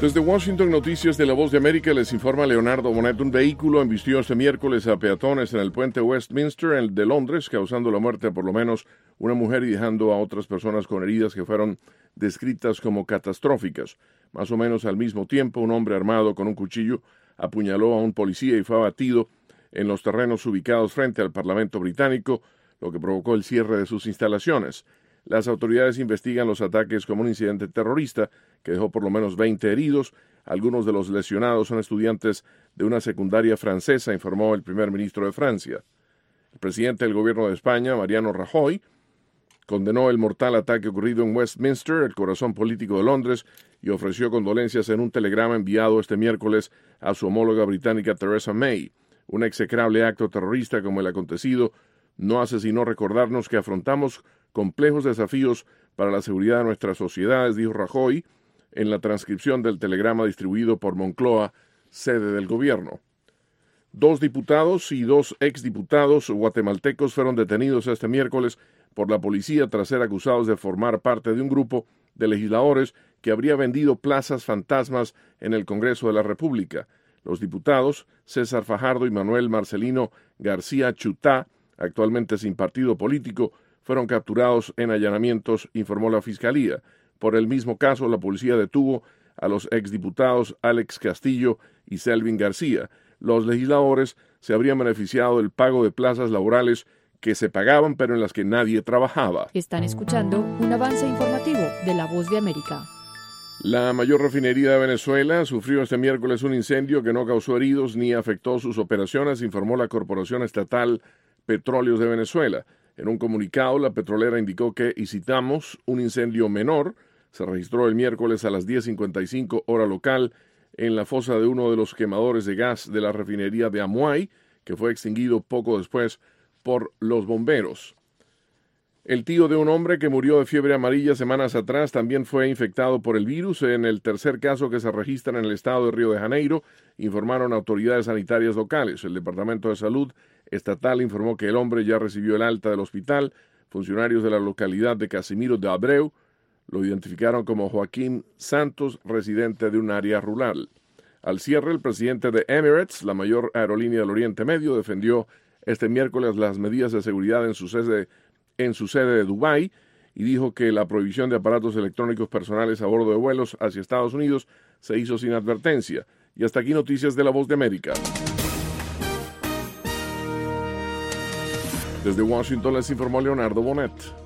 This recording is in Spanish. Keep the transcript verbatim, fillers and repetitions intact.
Desde Washington, Noticias de la Voz de América, les informa Leonardo Bonet. Un vehículo embistió este miércoles a peatones en el puente Westminster de Londres, causando la muerte de por lo menos una mujer y dejando a otras personas con heridas que fueron descritas como catastróficas. Más o menos al mismo tiempo, un hombre armado con un cuchillo apuñaló a un policía y fue abatido en los terrenos ubicados frente al Parlamento británico, lo que provocó el cierre de sus instalaciones. Las autoridades investigan los ataques como un incidente terrorista que dejó por lo menos veinte heridos. Algunos de los lesionados son estudiantes de una secundaria francesa, informó el primer ministro de Francia. El presidente del gobierno de España, Mariano Rajoy, condenó el mortal ataque ocurrido en Westminster, el corazón político de Londres, y ofreció condolencias en un telegrama enviado este miércoles a su homóloga británica Theresa May. Un execrable acto terrorista como el acontecido no hace sino recordarnos que afrontamos complejos desafíos para la seguridad de nuestras sociedades, dijo Rajoy en la transcripción del telegrama distribuido por Moncloa, sede del gobierno. Dos diputados y dos exdiputados guatemaltecos fueron detenidos este miércoles por la policía tras ser acusados de formar parte de un grupo de legisladores que habría vendido plazas fantasmas en el Congreso de la República. Los diputados César Fajardo y Manuel Marcelino García Chutá, actualmente sin partido político, fueron capturados en allanamientos, informó la Fiscalía. Por el mismo caso, la policía detuvo a los exdiputados Alex Castillo y Selvin García. Los legisladores se habrían beneficiado del pago de plazas laborales que se pagaban pero en las que nadie trabajaba. Están escuchando un avance informativo de La Voz de América. La mayor refinería de Venezuela sufrió este miércoles un incendio que no causó heridos ni afectó sus operaciones, informó la Corporación Estatal Petróleos de Venezuela. En un comunicado, la petrolera indicó que, y citamos, un incendio menor se registró el miércoles a las diez cincuenta y cinco hora local en la fosa de uno de los quemadores de gas de la refinería de Amuay, que fue extinguido poco después por los bomberos. El tío de un hombre que murió de fiebre amarilla semanas atrás también fue infectado por el virus en el tercer caso que se registra en el estado de Río de Janeiro, informaron autoridades sanitarias locales. El Departamento de Salud Estatal informó que el hombre ya recibió el alta del hospital. Funcionarios de la localidad de Casimiro de Abreu lo identificaron como Joaquín Santos, residente de un área rural. Al cierre, el presidente de Emirates, la mayor aerolínea del Oriente Medio, defendió este miércoles las medidas de seguridad en su sede, en su sede de Dubái y dijo que la prohibición de aparatos electrónicos personales a bordo de vuelos hacia Estados Unidos se hizo sin advertencia. Y hasta aquí Noticias de la Voz de América. Desde Washington les informó Leonardo Bonet.